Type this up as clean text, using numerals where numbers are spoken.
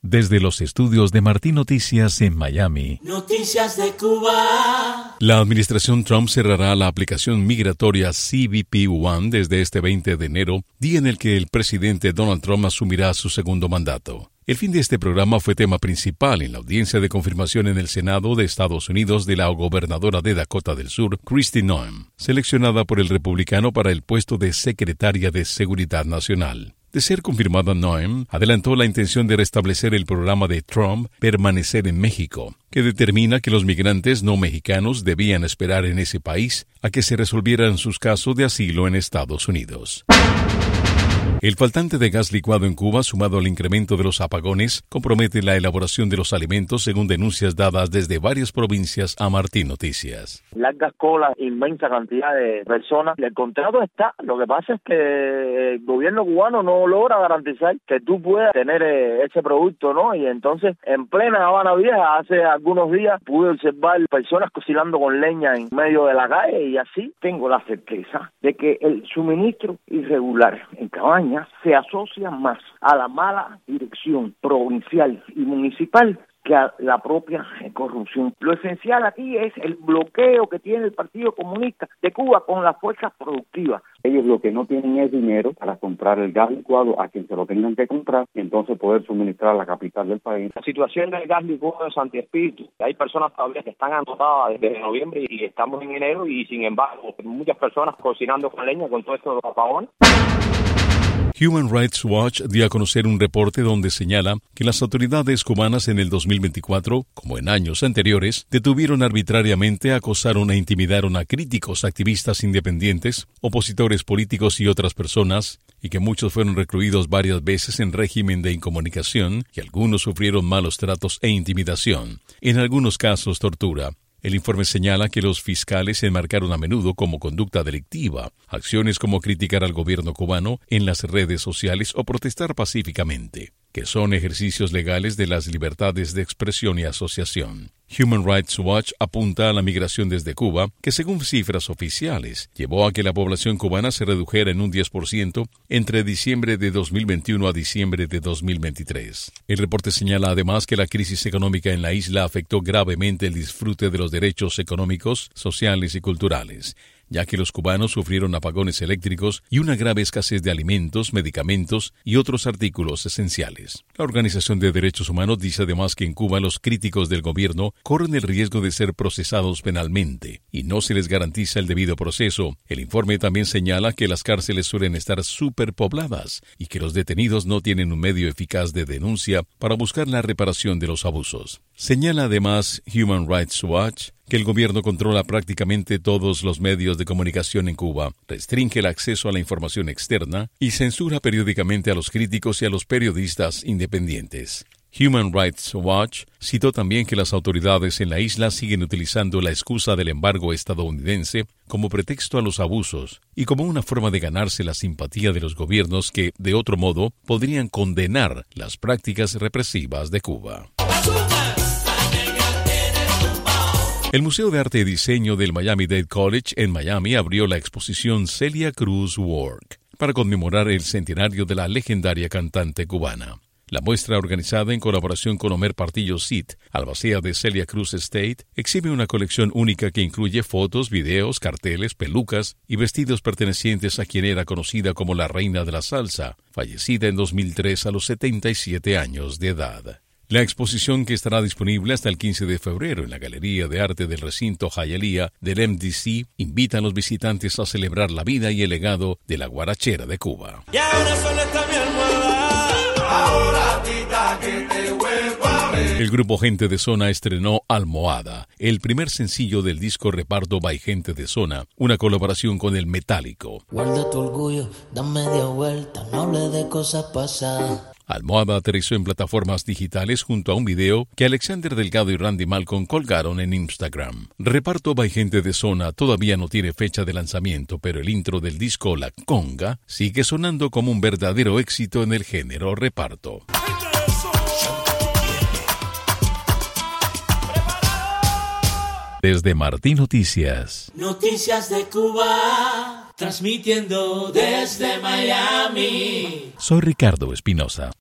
Desde los estudios de Martín Noticias en Miami. Noticias de Cuba. La administración Trump cerrará la aplicación migratoria CBP-1 desde este 20 de enero, día en el que el presidente Donald Trump asumirá su segundo mandato. El fin de este programa fue tema principal en la audiencia de confirmación en el Senado de Estados Unidos de la gobernadora de Dakota del Sur, Kristi Noem, seleccionada por el republicano para el puesto de secretaria de Seguridad Nacional. De ser confirmada, Noem adelantó la intención de restablecer el programa de Trump Permanecer en México, que determina que los migrantes no mexicanos debían esperar en ese país a que se resolvieran sus casos de asilo en Estados Unidos. El faltante de gas licuado en Cuba, sumado al incremento de los apagones, compromete la elaboración de los alimentos, según denuncias dadas desde varias provincias a Martín Noticias. Largas colas, inmensa cantidad de personas. El contrato está. Lo que pasa es que el gobierno cubano no logra garantizar que tú puedas tener ese producto, ¿no? Y entonces, en plena Habana Vieja, hace algunos días, pude observar personas cocinando con leña en medio de la calle y así. Tengo la certeza de que el suministro irregular en Cabañas se asocia más a la mala dirección provincial y municipal que a la propia corrupción. Lo esencial aquí es el bloqueo que tiene el Partido Comunista de Cuba con las fuerzas productivas. Ellos lo que no tienen es dinero para comprar el gas licuado a quien se lo tengan que comprar y entonces poder suministrar a la capital del país. La situación del gas licuado de Santi Espíritu, hay personas todavía que están anotadas desde noviembre y estamos en enero y sin embargo muchas personas cocinando con leña con todo esto de los apagones. Human Rights Watch dio a conocer un reporte donde señala que las autoridades cubanas en el 2024, como en años anteriores, detuvieron arbitrariamente, acosaron e intimidaron a críticos, activistas independientes, opositores políticos y otras personas, y que muchos fueron recluidos varias veces en régimen de incomunicación y algunos sufrieron malos tratos e intimidación, en algunos casos tortura. El informe señala que los fiscales enmarcaron a menudo como conducta delictiva acciones como criticar al gobierno cubano en las redes sociales o protestar pacíficamente, que son ejercicios legales de las libertades de expresión y asociación. Human Rights Watch apunta a la migración desde Cuba, que según cifras oficiales, llevó a que la población cubana se redujera en un 10% entre diciembre de 2021 a diciembre de 2023. El reporte señala además que la crisis económica en la isla afectó gravemente el disfrute de los derechos económicos, sociales y culturales, ya que los cubanos sufrieron apagones eléctricos y una grave escasez de alimentos, medicamentos y otros artículos esenciales. La Organización de Derechos Humanos dice además que en Cuba los críticos del gobierno corren el riesgo de ser procesados penalmente y no se les garantiza el debido proceso. El informe también señala que las cárceles suelen estar superpobladas y que los detenidos no tienen un medio eficaz de denuncia para buscar la reparación de los abusos. Señala además Human Rights Watch que el gobierno controla prácticamente todos los medios de comunicación en Cuba, restringe el acceso a la información externa y censura periódicamente a los críticos y a los periodistas independientes. Human Rights Watch citó también que las autoridades en la isla siguen utilizando la excusa del embargo estadounidense como pretexto a los abusos y como una forma de ganarse la simpatía de los gobiernos que, de otro modo, podrían condenar las prácticas represivas de Cuba. El Museo de Arte y Diseño del Miami-Dade College en Miami abrió la exposición Celia Cruz Work para conmemorar el centenario de la legendaria cantante cubana. La muestra, organizada en colaboración con Homer Partillo Cid, albacea de Celia Cruz Estate, exhibe una colección única que incluye fotos, videos, carteles, pelucas y vestidos pertenecientes a quien era conocida como la reina de la salsa, fallecida en 2003 a los 77 años de edad. La exposición, que estará disponible hasta el 15 de febrero en la Galería de Arte del Recinto Hialeah del MDC, invita a los visitantes a celebrar la vida y el legado de la guarachera de Cuba. Y ahora solo está mi almohada. Ahora tita que te vuelvo a ver. El grupo Gente de Zona estrenó Almohada, el primer sencillo del disco Reparto by Gente de Zona, una colaboración con El Metálico. Guarda tu orgullo, da media vuelta, no hable de cosas pasadas. Almohada aterrizó en plataformas digitales junto a un video que Alexander Delgado y Randy Malcolm colgaron en Instagram. Reparto by Gente de Zona todavía no tiene fecha de lanzamiento, pero el intro del disco La Conga sigue sonando como un verdadero éxito en el género reparto. Desde Martín Noticias. Noticias de Cuba, transmitiendo desde Miami. Soy Ricardo Espinosa.